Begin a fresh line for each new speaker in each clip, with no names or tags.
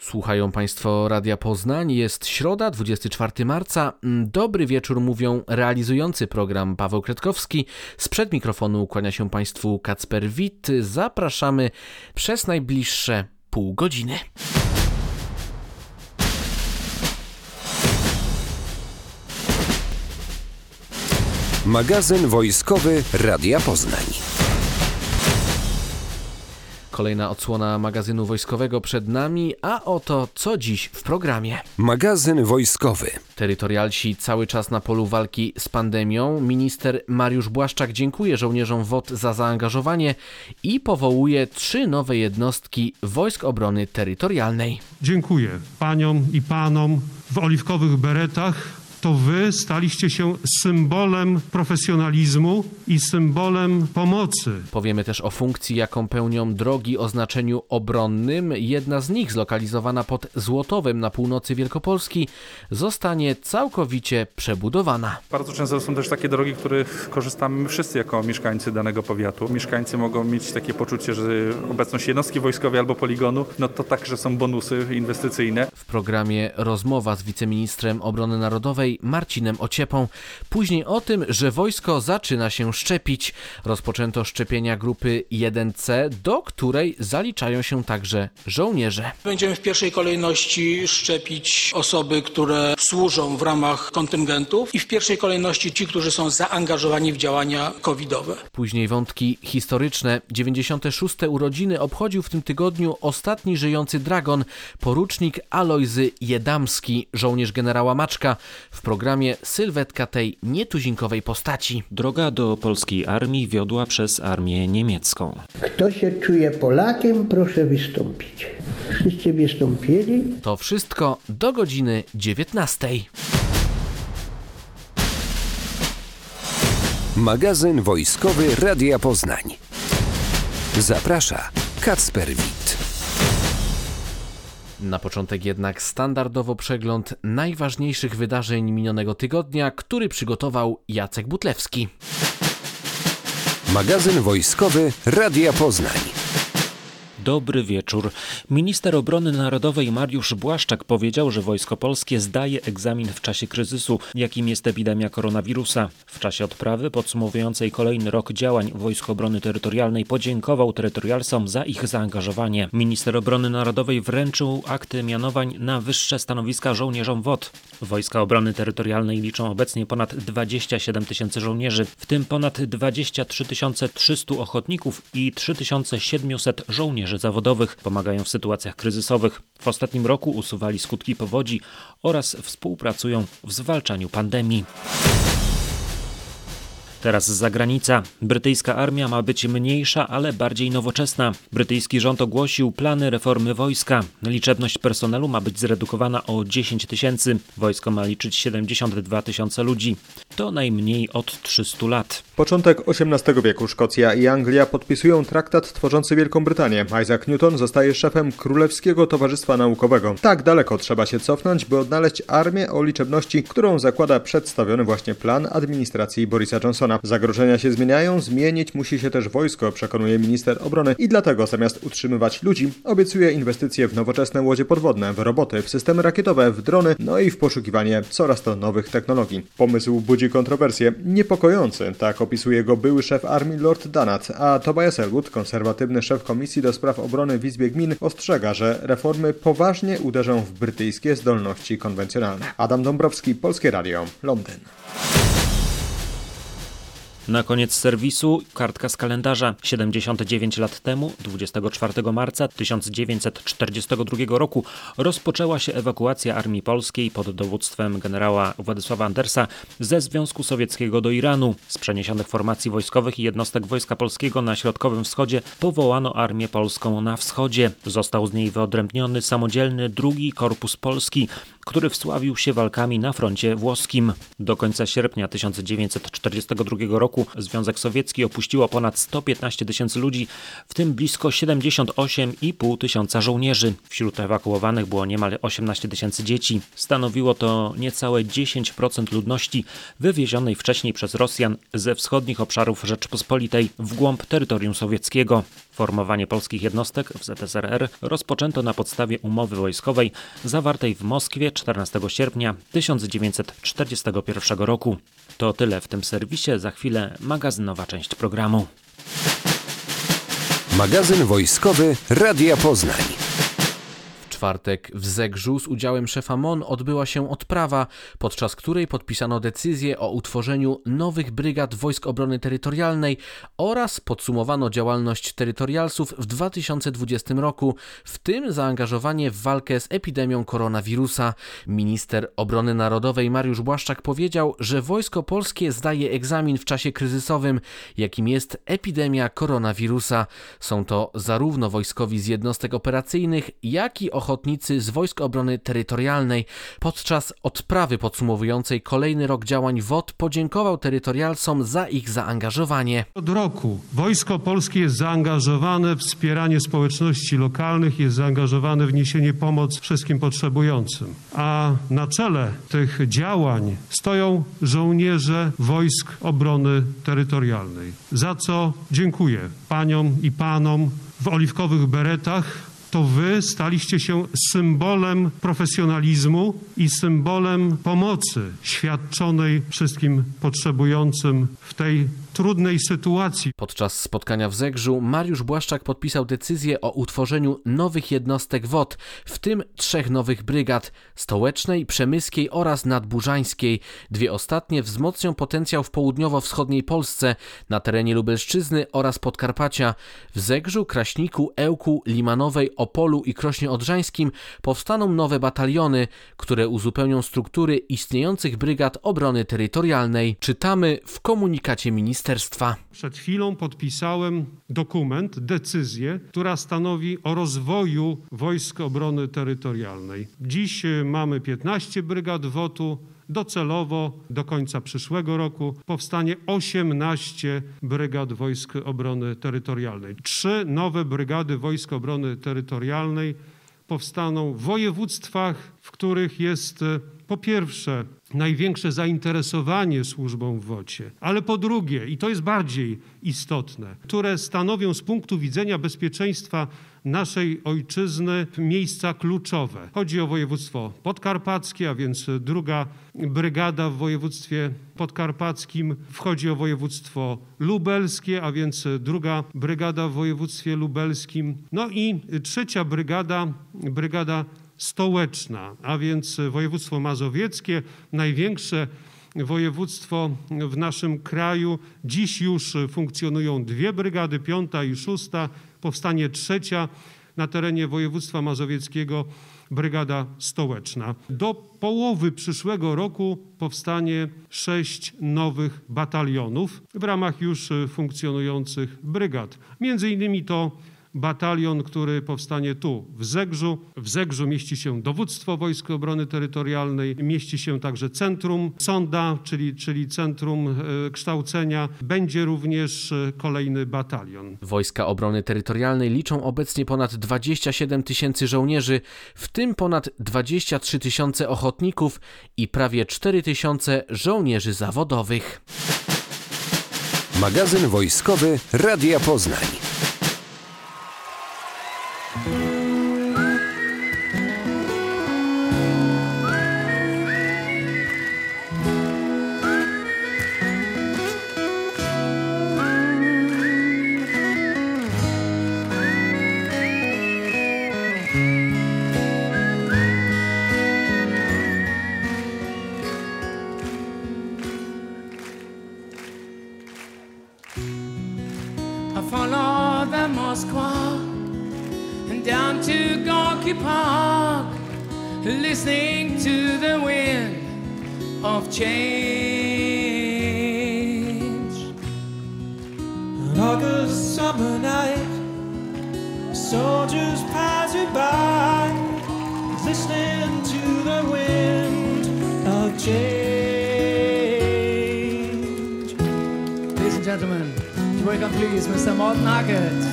Słuchają Państwo Radia Poznań. Jest środa, 24 marca. Dobry wieczór mówią realizujący program Paweł Kretkowski. Sprzed mikrofonu kłania się Państwu Kacper Wit. Zapraszamy przez najbliższe pół godziny.
Magazyn wojskowy Radia Poznań.
Kolejna odsłona magazynu wojskowego przed nami, a oto co dziś w programie.
Magazyn wojskowy.
Terytorialsi cały czas na polu walki z pandemią. Minister Mariusz Błaszczak dziękuje żołnierzom WOT za zaangażowanie i powołuje 3 nowe jednostki Wojsk Obrony Terytorialnej.
Dziękuję paniom i panom w oliwkowych beretach. To wy staliście się symbolem profesjonalizmu i symbolem pomocy.
Powiemy też o funkcji, jaką pełnią drogi o znaczeniu obronnym. Jedna z nich, zlokalizowana pod Złotowem na północy Wielkopolski, zostanie całkowicie przebudowana.
Bardzo często są też takie drogi, których korzystamy my wszyscy jako mieszkańcy danego powiatu. Mieszkańcy mogą mieć takie poczucie, że obecność jednostki wojskowej albo poligonu, no to także są bonusy inwestycyjne.
W programie rozmowa z wiceministrem obrony narodowej Marcinem Ociepą. Później o tym, że wojsko zaczyna się szczepić. Rozpoczęto szczepienia grupy 1C, do której zaliczają się także żołnierze.
Będziemy w pierwszej kolejności szczepić osoby, które służą w ramach kontyngentów i w pierwszej kolejności ci, którzy są zaangażowani w działania covidowe.
Później wątki historyczne. 96. urodziny obchodził w tym tygodniu ostatni żyjący dragon, porucznik Alojzy Jedamski, żołnierz generała Maczka. W programie sylwetka tej nietuzinkowej postaci.
Droga do polskiej armii wiodła przez armię niemiecką.
Kto się czuje Polakiem, proszę wystąpić. Wszyscy wystąpili.
To wszystko do godziny 19.
Magazyn wojskowy Radia Poznań. Zaprasza Kacper Wit.
Na początek jednak standardowo przegląd najważniejszych wydarzeń minionego tygodnia, który przygotował Jacek Butlewski.
Magazyn wojskowy Radia Poznań.
Dobry wieczór. Minister Obrony Narodowej Mariusz Błaszczak powiedział, że Wojsko Polskie zdaje egzamin w czasie kryzysu, jakim jest epidemia koronawirusa. W czasie odprawy podsumowującej kolejny rok działań Wojsk Obrony Terytorialnej podziękował terytorialsom za ich zaangażowanie. Minister Obrony Narodowej wręczył akty mianowań na wyższe stanowiska żołnierzom WOT. Wojska Obrony Terytorialnej liczą obecnie ponad 27 tysięcy żołnierzy, w tym ponad 23 300 ochotników i 3700 żołnierzy zawodowych. Pomagają w sytuacjach kryzysowych. W ostatnim roku usuwali skutki powodzi oraz współpracują w zwalczaniu pandemii. Teraz zagranica. Brytyjska armia ma być mniejsza, ale bardziej nowoczesna. Brytyjski rząd ogłosił plany reformy wojska. Liczebność personelu ma być zredukowana o 10 tysięcy. Wojsko ma liczyć 72 tysiące ludzi. To najmniej od 300 lat.
Początek XVIII wieku. Szkocja i Anglia podpisują traktat tworzący Wielką Brytanię. Isaac Newton zostaje szefem Królewskiego Towarzystwa Naukowego. Tak daleko trzeba się cofnąć, by odnaleźć armię o liczebności, którą zakłada przedstawiony właśnie plan administracji Borisa Johnsona. Zagrożenia się zmieniają, zmienić musi się też wojsko, przekonuje minister obrony i dlatego zamiast utrzymywać ludzi, obiecuje inwestycje w nowoczesne łodzie podwodne, w roboty, w systemy rakietowe, w drony, no i w poszukiwanie coraz to nowych technologii. Pomysł budzi kontrowersje, niepokojący, tak opisuje go były szef armii Lord Donat, a Tobias Ellwood, konserwatywny szef Komisji do Spraw Obrony w Izbie Gmin, ostrzega, że reformy poważnie uderzą w brytyjskie zdolności konwencjonalne. Adam Dąbrowski, Polskie Radio, Londyn.
Na koniec serwisu kartka z kalendarza. 79 lat temu, 24 marca 1942 roku, rozpoczęła się ewakuacja armii polskiej pod dowództwem generała Władysława Andersa ze Związku Sowieckiego do Iranu. Z przeniesionych formacji wojskowych i jednostek Wojska Polskiego na Środkowym Wschodzie powołano Armię Polską na Wschodzie. Został z niej wyodrębniony samodzielny II Korpus Polski, który wsławił się walkami na froncie włoskim. Do końca sierpnia 1942 roku Związek Sowiecki opuściło ponad 115 tysięcy ludzi, w tym blisko 78,5 tysiąca żołnierzy. Wśród ewakuowanych było niemal 18 tysięcy dzieci. Stanowiło to niecałe 10% ludności wywiezionej wcześniej przez Rosjan ze wschodnich obszarów Rzeczypospolitej w głąb terytorium sowieckiego. Formowanie polskich jednostek w ZSRR rozpoczęto na podstawie umowy wojskowej zawartej w Moskwie 14 sierpnia 1941 roku. To tyle w tym serwisie, za chwilę magazynowa część programu.
Magazyn wojskowy Radia Poznań.
W czwartek w Zegrzu z udziałem szefa MON odbyła się odprawa, podczas której podpisano decyzję o utworzeniu nowych brygad Wojsk Obrony Terytorialnej oraz podsumowano działalność terytorialsów w 2020 roku, w tym zaangażowanie w walkę z epidemią koronawirusa. Minister Obrony Narodowej Mariusz Błaszczak powiedział, że Wojsko Polskie zdaje egzamin w czasie kryzysowym, jakim jest epidemia koronawirusa. Są to zarówno wojskowi z jednostek operacyjnych, jak i ochotnicy z Wojsk Obrony Terytorialnej. Podczas odprawy podsumowującej kolejny rok działań WOT podziękował terytorialsom za ich zaangażowanie.
Od roku Wojsko Polskie jest zaangażowane w wspieranie społeczności lokalnych, jest zaangażowane w niesienie pomocy wszystkim potrzebującym. A na czele tych działań stoją żołnierze Wojsk Obrony Terytorialnej. Za co dziękuję paniom i panom w oliwkowych beretach. To wy staliście się symbolem profesjonalizmu i symbolem pomocy świadczonej wszystkim potrzebującym w tej trudnej sytuacji.
Podczas spotkania w Zegrzu Mariusz Błaszczak podpisał decyzję o utworzeniu nowych jednostek WOT, w tym 3 nowych brygad: stołecznej, przemyskiej oraz nadburzańskiej. 2 ostatnie wzmocnią potencjał w południowo-wschodniej Polsce, na terenie Lubelszczyzny oraz Podkarpacia. W Zegrzu, Kraśniku, Ełku, Limanowej, Opolu i Krośnie Odrzańskim powstaną nowe bataliony, które uzupełnią struktury istniejących brygad obrony terytorialnej. Czytamy w komunikacie ministerstwa.
Przed chwilą podpisałem dokument, decyzję, która stanowi o rozwoju Wojsk Obrony Terytorialnej. Dziś mamy 15 brygad WOT-u. Docelowo do końca przyszłego roku powstanie 18 brygad Wojsk Obrony Terytorialnej. 3 nowe brygady Wojsk Obrony Terytorialnej powstaną w województwach, w których jest po pierwsze największe zainteresowanie służbą w WOT-ie, ale po drugie, i to jest bardziej istotne, które stanowią z punktu widzenia bezpieczeństwa naszej ojczyzny miejsca kluczowe. Chodzi o województwo podkarpackie, a więc 2. brygada w województwie podkarpackim. Wchodzi o województwo lubelskie, a więc 2. brygada w województwie lubelskim. No i 3. brygada stołeczna, a więc województwo mazowieckie, największe województwo w naszym kraju. Dziś już funkcjonują 2 brygady, 5. i 6. Powstanie 3. na terenie województwa mazowieckiego brygada stołeczna. Do połowy przyszłego roku powstanie 6 nowych batalionów w ramach już funkcjonujących brygad. Między innymi to batalion, który powstanie tu, w Zegrzu. W Zegrzu mieści się dowództwo Wojsk Obrony Terytorialnej, mieści się także centrum sonda, czyli centrum kształcenia. Będzie również kolejny batalion.
Wojska Obrony Terytorialnej liczą obecnie ponad 27 000 żołnierzy, w tym ponad 23 000 ochotników i prawie 4 000 żołnierzy zawodowych.
Magazyn wojskowy Radia Poznań.
Follow the Moskwa and down to Gorky Park, listening to the wind of change.
An August summer night, soldiers passing by, listening to the wind of change.
Ladies and gentlemen, welcome please Mr. Morten Hackett.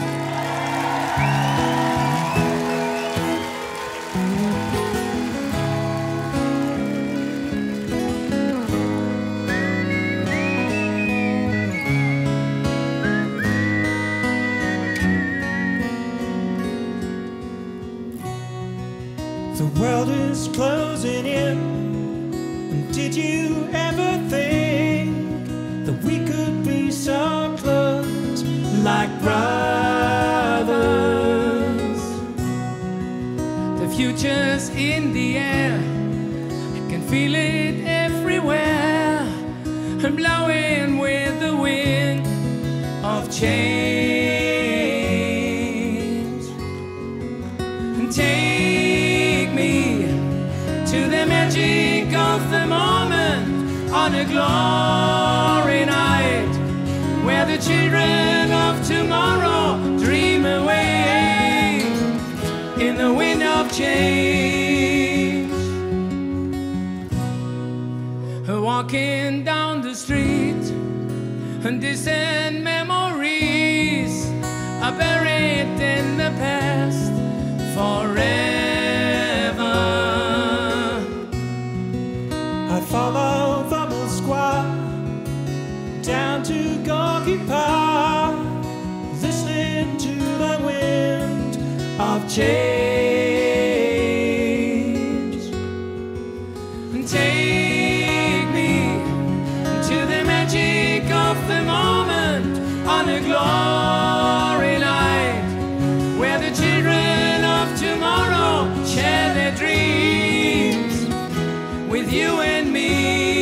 the world is closing in. And did you ever think that we could be so close, like brothers?
The future's in the air, I can feel it everywhere, blowing with the wind of change. And take me to the magic of the moment on a glory night, where the children of tomorrow dream away in the wind of change. Walking down the street, and distant memories are buried in the past forever.
I follow the Moskwa down to Gorky Park, listening to the wind of change. And take me to the magic of the moment on a glory night, where the children of tomorrow share their dreams with you and me.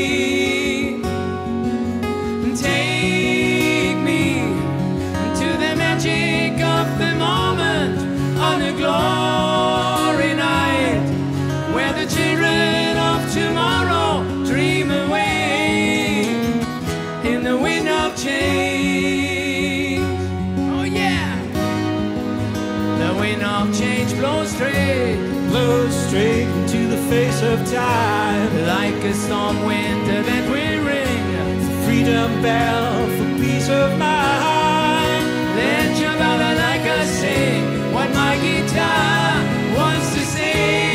Take me to the magic of the moment on a glory night, where the children of tomorrow dream away in the wind of change. Oh yeah, the wind of change blows straight into the face of time, like a storm wind that will ring the freedom bell for peace of mind. Let your balalaika sing what my guitar wants to sing.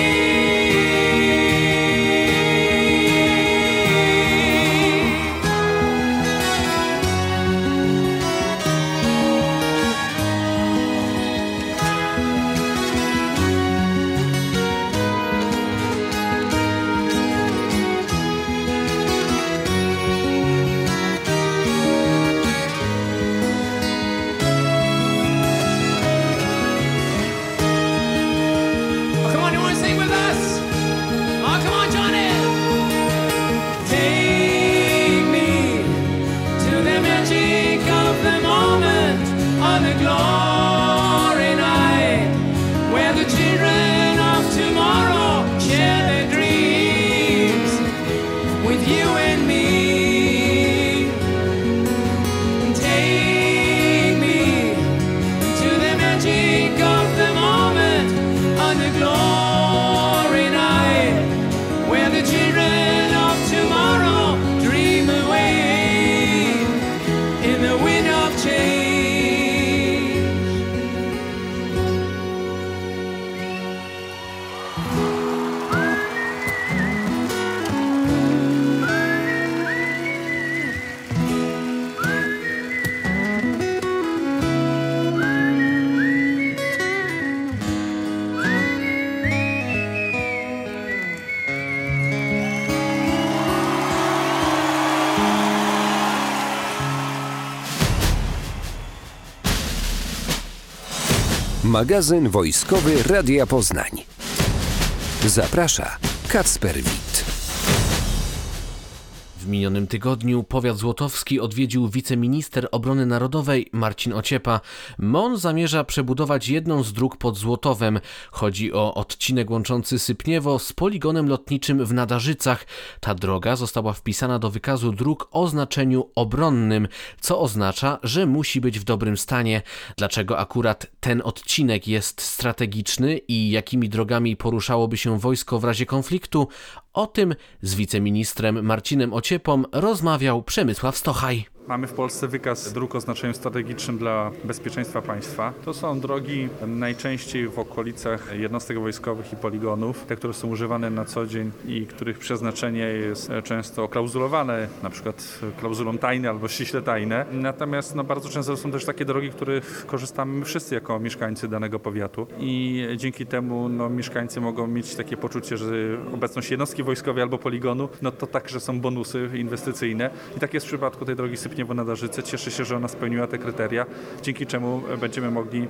Magazyn wojskowy Radia Poznań. Zaprasza Kacper Wit.
W minionym tygodniu powiat złotowski odwiedził wiceminister obrony narodowej Marcin Ociepa. MON zamierza przebudować jedną z dróg pod Złotowem. Chodzi o odcinek łączący Sypniewo z poligonem lotniczym w Nadarzycach. Ta droga została wpisana do wykazu dróg o znaczeniu obronnym, co oznacza, że musi być w dobrym stanie. Dlaczego akurat ten odcinek jest strategiczny i jakimi drogami poruszałoby się wojsko w razie konfliktu? O tym z wiceministrem Marcinem Ociepą rozmawiał Przemysław Stochaj.
Mamy w Polsce wykaz dróg o znaczeniu strategicznym dla bezpieczeństwa państwa. To są drogi najczęściej w okolicach jednostek wojskowych i poligonów, te, które są używane na co dzień i których przeznaczenie jest często klauzulowane, na przykład klauzulą tajne albo ściśle tajne. Natomiast bardzo często są też takie drogi, których korzystamy my wszyscy jako mieszkańcy danego powiatu i dzięki temu mieszkańcy mogą mieć takie poczucie, że obecność jednostki wojskowej albo poligonu, to także są bonusy inwestycyjne. I tak jest w przypadku tej drogi Sypniewo-Nadarzyce. Cieszę się, że ona spełniła te kryteria, dzięki czemu będziemy mogli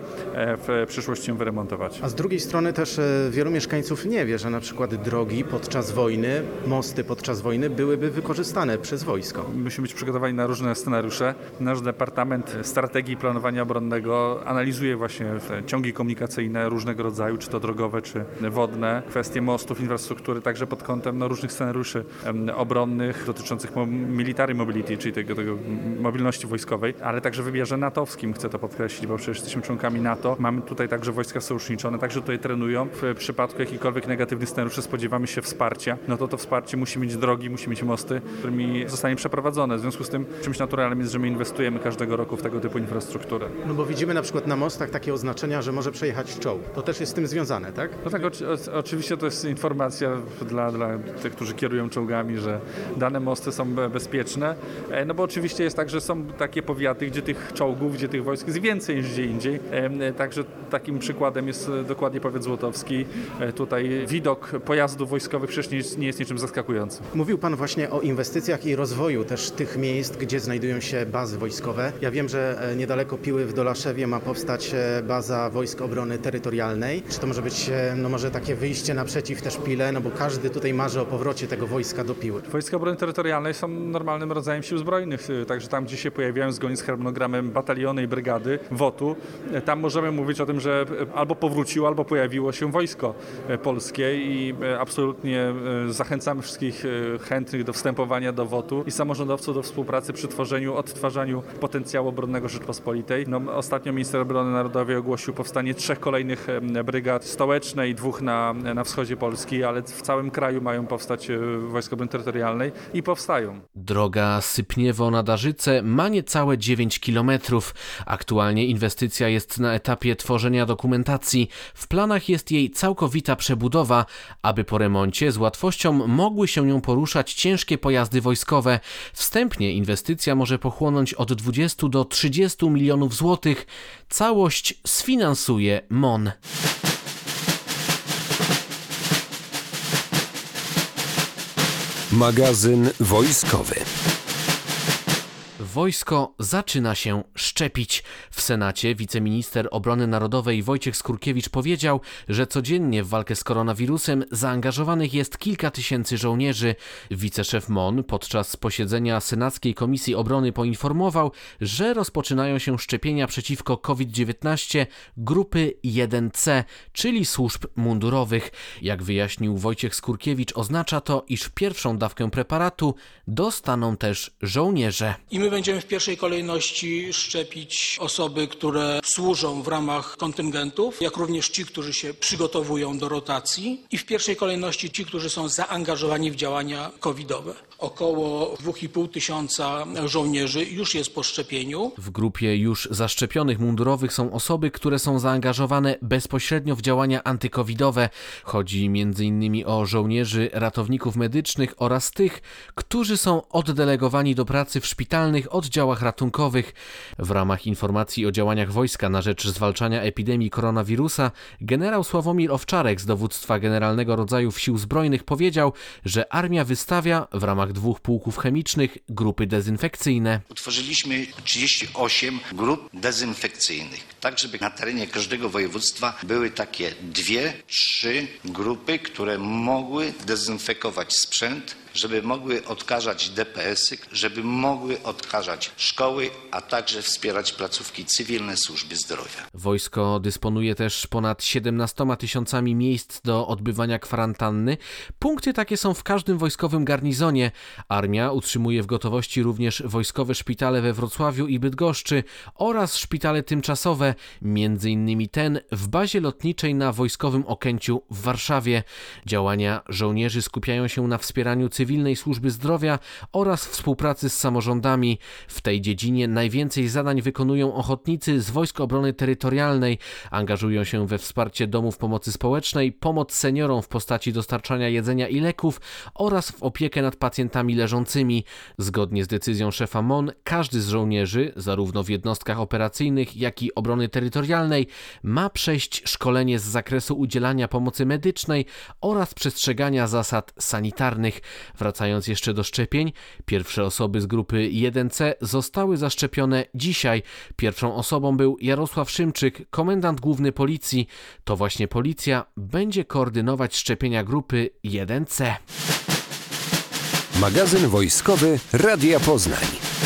w przyszłości ją wyremontować.
A z drugiej strony też wielu mieszkańców nie wie, że na przykład drogi podczas wojny, mosty podczas wojny byłyby wykorzystane przez wojsko.
Musimy być przygotowani na różne scenariusze. Nasz Departament Strategii i Planowania Obronnego analizuje właśnie ciągi komunikacyjne różnego rodzaju, czy to drogowe, czy wodne, kwestie mostów, infrastruktury, także pod kątem różnych scenariuszy obronnych dotyczących military mobility, czyli tego mobilności wojskowej, ale także w wymiarze natowskim, chcę to podkreślić, bo przecież jesteśmy członkami NATO. Mamy tutaj także wojska sojusznicze, one także tutaj trenują. W przypadku jakichkolwiek negatywnych scenariuszy spodziewamy się wsparcia, to wsparcie musi mieć drogi, musi mieć mosty, którymi zostanie przeprowadzone. W związku z tym czymś naturalnym jest, że my inwestujemy każdego roku w tego typu infrastrukturę.
Bo widzimy na przykład na mostach takie oznaczenia, że może przejechać czołg. To też jest z tym związane, tak?
Tak, oczywiście to jest informacja dla tych, którzy kierują czołgami, że dane mosty są bezpieczne, bo oczywiście jest tak, że są takie powiaty, gdzie tych czołgów, gdzie tych wojsk jest więcej niż gdzie indziej. Także takim przykładem jest dokładnie powiat złotowski. Tutaj widok pojazdów wojskowych przecież nie jest niczym zaskakującym.
Mówił Pan właśnie o inwestycjach i rozwoju też tych miejsc, gdzie znajdują się bazy wojskowe. Ja wiem, że niedaleko Piły w Dolaszewie ma powstać baza Wojsk Obrony Terytorialnej. Czy to może być może takie wyjście naprzeciw też Pile, bo każdy tutaj marzy o powrocie tego wojska do Piły.
Wojska Obrony Terytorialnej są normalnym rodzajem sił zbrojnych, także tam, gdzie się pojawiają zgodnie z harmonogramem bataliony i brygady WOT-u, tam możemy mówić o tym, że albo powróciło, albo pojawiło się wojsko polskie i absolutnie zachęcamy wszystkich chętnych do wstępowania do WOT-u i samorządowców do współpracy przy odtwarzaniu potencjału obronnego Rzeczpospolitej. Ostatnio minister obrony narodowej ogłosił powstanie 3 kolejnych brygad stołecznej, 2 na wschodzie Polski, ale w całym kraju mają powstać Wojska Obrony Terytorialnej i powstają.
Droga Sypniewo-Nadarzyce ma niecałe 9 kilometrów. Aktualnie inwestycja jest na etapie tworzenia dokumentacji. W planach jest jej całkowita przebudowa, aby po remoncie z łatwością mogły się nią poruszać ciężkie pojazdy wojskowe. Wstępnie inwestycja może pochłonąć od 20 do 30 milionów złotych. Całość sfinansuje MON.
Magazyn wojskowy.
Wojsko zaczyna się szczepić. W Senacie wiceminister obrony narodowej Wojciech Skurkiewicz powiedział, że codziennie w walkę z koronawirusem zaangażowanych jest kilka tysięcy żołnierzy. Wiceszef MON podczas posiedzenia Senackiej Komisji Obrony poinformował, że rozpoczynają się szczepienia przeciwko COVID-19 grupy 1C, czyli służb mundurowych. Jak wyjaśnił Wojciech Skurkiewicz, oznacza to, iż pierwszą dawkę preparatu dostaną też żołnierze.
I my będziemy w pierwszej kolejności szczepić osoby, które służą w ramach kontyngentów, jak również ci, którzy się przygotowują do rotacji i w pierwszej kolejności ci, którzy są zaangażowani w działania covidowe. Około 2,5 tysiąca żołnierzy już jest po szczepieniu.
W grupie już zaszczepionych mundurowych są osoby, które są zaangażowane bezpośrednio w działania antykowidowe. Chodzi m.in. o żołnierzy, ratowników medycznych oraz tych, którzy są oddelegowani do pracy w szpitalnych oddziałach ratunkowych. W ramach informacji o działaniach wojska na rzecz zwalczania epidemii koronawirusa generał Sławomir Owczarek z Dowództwa Generalnego Rodzajów Sił Zbrojnych powiedział, że armia wystawia w ramach 2 pułków chemicznych grupy dezynfekcyjne.
Utworzyliśmy 38 grup dezynfekcyjnych, tak żeby na terenie każdego województwa były takie 2-3 grupy, które mogły dezynfekować sprzęt, żeby mogły odkażać DPS-y, żeby mogły odkażać szkoły, a także wspierać placówki cywilne służby zdrowia.
Wojsko dysponuje też ponad 17 tysiącami miejsc do odbywania kwarantanny. Punkty takie są w każdym wojskowym garnizonie. Armia utrzymuje w gotowości również wojskowe szpitale we Wrocławiu i Bydgoszczy oraz szpitale tymczasowe, m.in. ten w bazie lotniczej na Wojskowym Okęciu w Warszawie. Działania żołnierzy skupiają się na wspieraniu cywilnej służby zdrowia oraz współpracy z samorządami. W tej dziedzinie najwięcej zadań wykonują ochotnicy z Wojsk Obrony Terytorialnej. Angażują się we wsparcie domów pomocy społecznej, pomoc seniorom w postaci dostarczania jedzenia i leków oraz w opiekę nad pacjentami leżącymi. Zgodnie z decyzją szefa MON, każdy z żołnierzy, zarówno w jednostkach operacyjnych, jak i obrony terytorialnej, ma przejść szkolenie z zakresu udzielania pomocy medycznej oraz przestrzegania zasad sanitarnych. Wracając jeszcze do szczepień, pierwsze osoby z grupy 1C zostały zaszczepione dzisiaj. Pierwszą osobą był Jarosław Szymczyk, komendant główny policji. To właśnie policja będzie koordynować szczepienia grupy 1C.
Magazyn wojskowy Radia Poznań.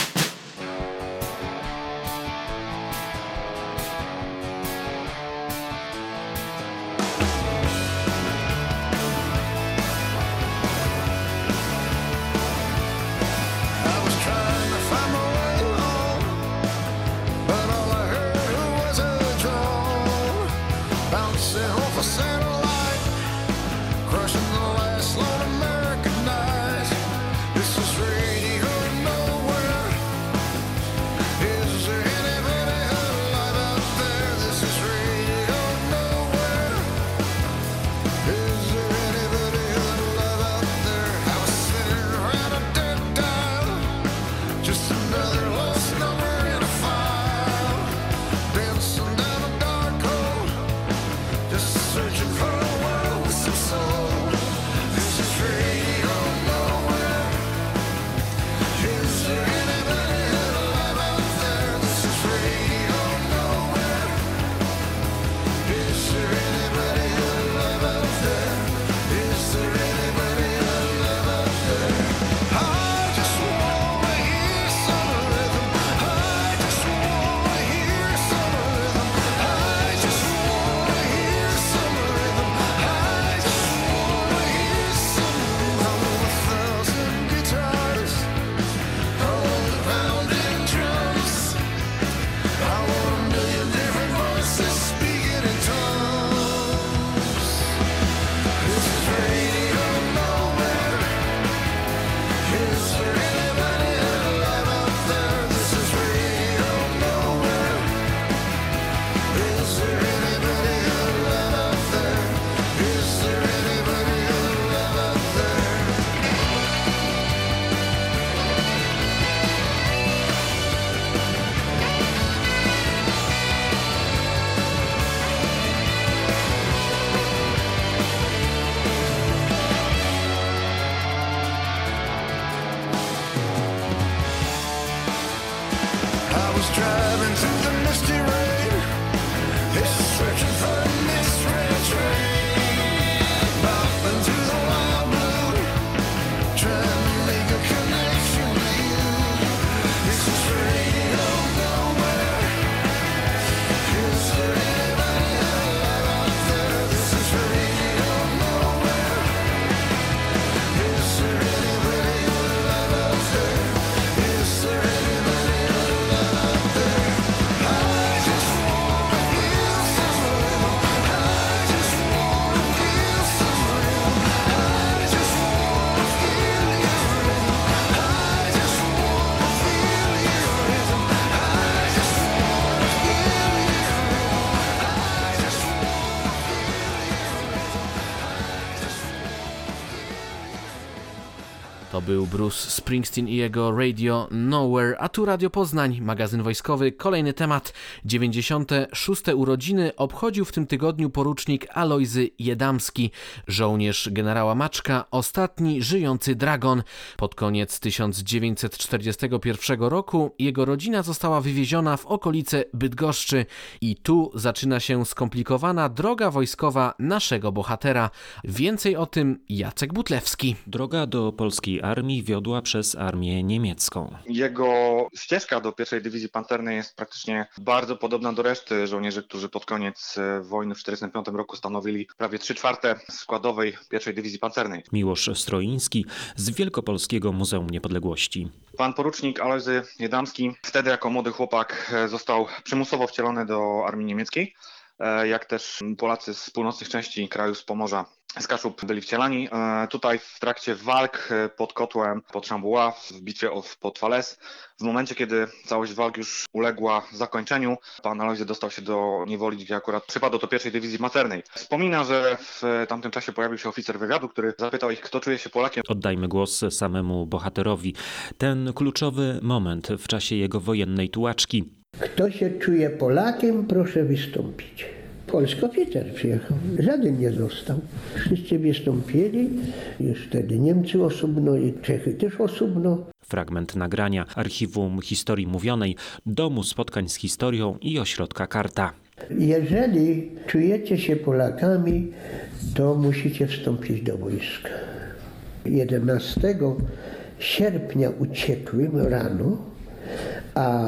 To był Bruce Springsteen i jego Radio Nowhere, a tu Radio Poznań, magazyn wojskowy. Kolejny temat. 96. urodziny obchodził w tym tygodniu porucznik Alojzy Jedamski, żołnierz generała Maczka, ostatni żyjący dragon. Pod koniec 1941 roku jego rodzina została wywieziona w okolice Bydgoszczy i tu zaczyna się skomplikowana droga wojskowa naszego bohatera. Więcej o tym Jacek Butlewski.
Droga do polskiej armii wiodła przez armię niemiecką.
Jego ścieżka do pierwszej dywizji pancernej jest praktycznie bardzo podobna do reszty żołnierzy, którzy pod koniec wojny w 1945 roku stanowili prawie 3/4 składowej pierwszej dywizji pancernej.
Miłosz Stroiński z Wielkopolskiego Muzeum Niepodległości.
Pan porucznik Alojzy Jedamski wtedy jako młody chłopak został przymusowo wcielony do armii niemieckiej, jak też Polacy z północnych części kraju, z Pomorza z Kaszub byli wcielani. Tutaj w trakcie walk pod kotłem, pod Chambois, w bitwie pod Falaise, w momencie, kiedy całość walk już uległa zakończeniu, pan Alojzy dostał się do niewoli, gdzie akurat przypadł do pierwszej dywizji pancernej. Wspomina, że w tamtym czasie pojawił się oficer wywiadu, który zapytał ich, kto czuje się Polakiem.
Oddajmy głos samemu bohaterowi. Ten kluczowy moment w czasie jego wojennej tułaczki.
Kto się czuje Polakiem, proszę wystąpić. Polski oficer przyjechał. Żaden nie został. Wszyscy wystąpili. Już wtedy Niemcy osobno i Czechy też osobno.
Fragment nagrania Archiwum Historii Mówionej, Domu Spotkań z Historią i Ośrodka Karta.
Jeżeli czujecie się Polakami, to musicie wstąpić do wojska. 11 sierpnia uciekłem rano, a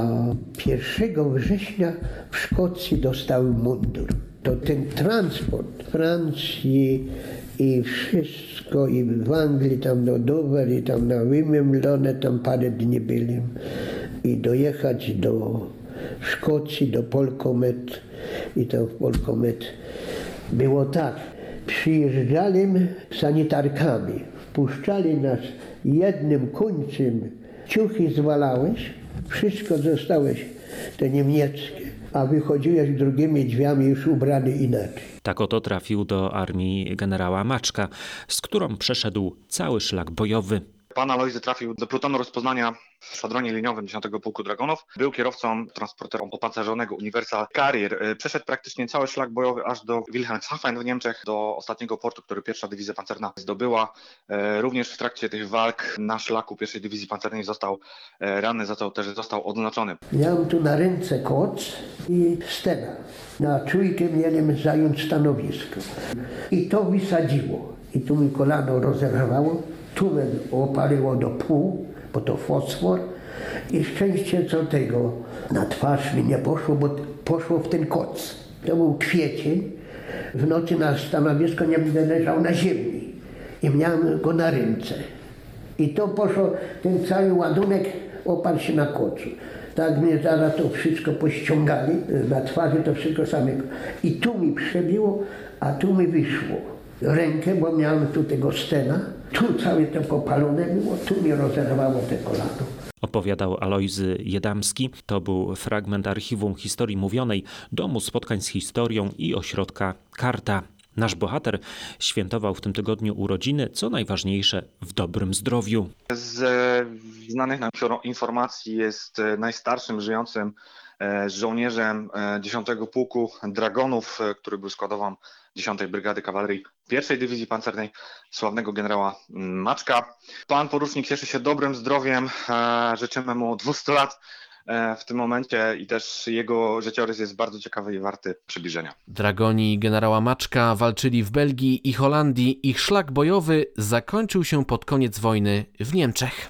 1 września w Szkocji dostałem mundur. To ten transport Francji i wszystko, i w Anglii tam do Dover, i tam na Wimbledone, tam parę dni byłem. I dojechać do Szkocji, do Polkomet. I to w Polkomet było tak. Przyjeżdżali sanitarkami, wpuszczali nas jednym końcem, ciuchy zwalałeś, wszystko zostałeś, te niemieckie, a wychodziłeś drugimi drzwiami już ubrany inaczej.
Tak oto trafił do armii generała Maczka, z którą przeszedł cały szlak bojowy.
Pan Alojzy trafił do plutonu rozpoznania w szwadronie liniowym 10 Pułku Dragonów. Był kierowcą transportera opancerzonego Universal Carrier. Przeszedł praktycznie cały szlak bojowy aż do Wilhelmshaven w Niemczech, do ostatniego portu, który pierwsza dywizja pancerna zdobyła. Również w trakcie tych walk na szlaku pierwszej dywizji pancernej został ranny, za co też został odznaczony.
Miałem tu na ręce koc i stena. Na czujkę miałem zająć stanowisko. I to wysadziło. I tu mi kolano rozerwało. Tu mnie opaliło do pół, bo to fosfor. I szczęście co tego na twarz mi nie poszło, bo poszło w ten koc. To był kwiecień. W nocy na stanowisko nie będę leżał na ziemi. I miałem go na ręce. I to poszło, ten cały ładunek oparł się na kocu. Tak mnie zaraz to wszystko pościągali, na twarzy to wszystko samego. I tu mi przebiło, a tu mi wyszło. Rękę, bo miałem tu tego stena, tu całe to popalone było, tu mi rozerwało te kolano.
Opowiadał Alojzy Jedamski. To był fragment Archiwum Historii Mówionej, Domu Spotkań z Historią i Ośrodka Karta. Nasz bohater świętował w tym tygodniu urodziny, co najważniejsze, w dobrym zdrowiu.
Z znanych nam informacji jest najstarszym żyjącym żołnierzem 10 Pułku Dragonów, który był składową 10 Brygady Kawalerii 1 Dywizji Pancernej, sławnego generała Maczka. Pan porucznik cieszy się dobrym zdrowiem, życzymy mu 200 lat w tym momencie i też jego życiorys jest bardzo ciekawy i warty przybliżenia.
Dragoni generała Maczka walczyli w Belgii i Holandii. Ich szlak bojowy zakończył się pod koniec wojny w Niemczech.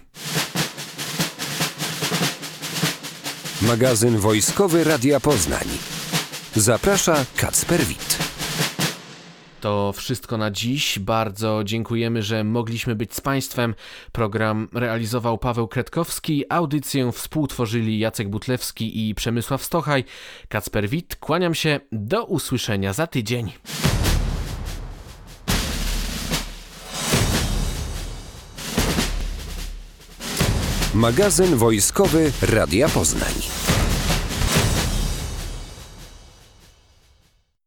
Magazyn wojskowy Radia Poznań. Zaprasza Kacper Witt.
To wszystko na dziś. Bardzo dziękujemy, że mogliśmy być z Państwem. Program realizował Paweł Kretkowski, audycję współtworzyli Jacek Butlewski i Przemysław Stochaj. Kacper Witt, kłaniam się, do usłyszenia za tydzień.
Magazyn wojskowy Radia Poznań.